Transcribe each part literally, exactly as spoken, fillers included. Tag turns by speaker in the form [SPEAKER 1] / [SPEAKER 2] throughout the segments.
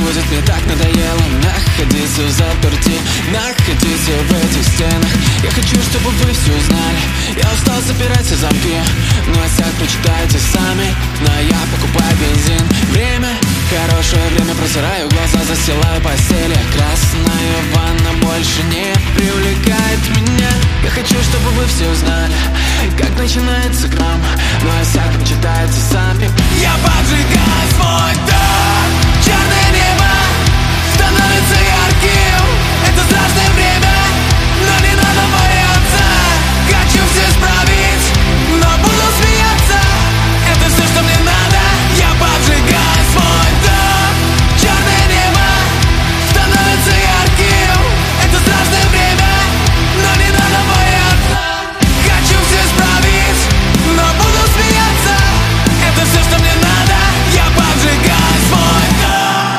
[SPEAKER 1] будет, мне так надоело находиться в заперти, находиться в этих стенах. Я хочу, чтобы вы все узнали. Я устал запирать все замки, но осяк прочитайте сами. Но я покупаю бензин. Время, хорошее время, протираю глаза, застилаю постели. Красная ванна больше не привлекает меня. Я хочу, чтобы вы все узнали, как начинается грамм, но осяк прочитайте сами. Я поджигаю свой дом. Черное небо становится ярким. Это страшное время, но не надо бояться. Хочу все исправить, но буду смеяться. Это все, что мне надо. Я поджигаю свой дом. Черное небо становится ярким. Это страшное время, но не надо бояться. Хочу все исправить, но буду смеяться. Это все, что мне надо. Я поджигаю свой дом.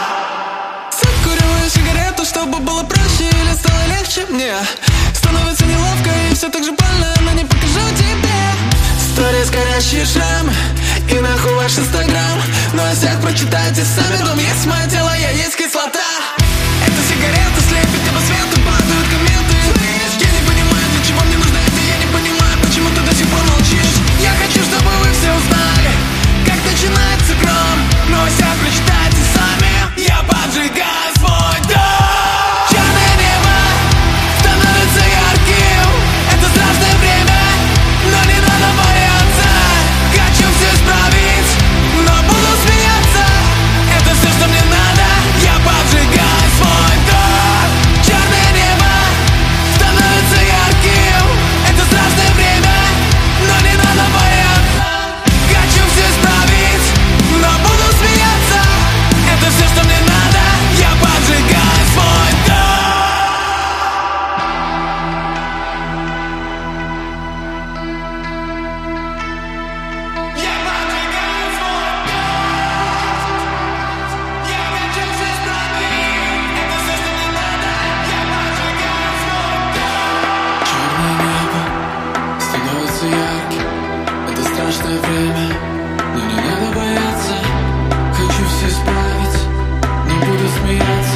[SPEAKER 1] Закуриваю сигарету, чтобы было проще или стало легче мне. Становится неловко и все так же больно, но не покажу тебе. Сторис, горящие шрамы и нахуй ваш инстаграм. Но осяк прочитайте сами. Дом есть мое тело, я есть кислота. Эта сигарета слепит, и по свету падают комменты. Я не понимаю, для чего мне нужна это. Я не понимаю, почему ты до сих пор молчишь. Я хочу, чтобы вы все узнали, как начинается гром. Но осяк прочитайте сами. Я поджигаю свой дом. Черное небо становится ярким. Это страшное время, но не надо бояться. Хочу все исправить, но буду смеяться. Это все, что мне надо. Я поджигаю свой дом. Черное небо становится ярким. Это страшное время, но не надо бояться. Хочу все исправить, но буду смеяться. Это все, что мне надо. Я поджигаю свой дом. Я поджигаю свой дом. Я хочу все исправить. Это все, что мне надо. Я поджигаю свой дом. Черное небо становится ярким. Это страшное время, но не надо бояться. Хочу все исправить, не буду смеяться.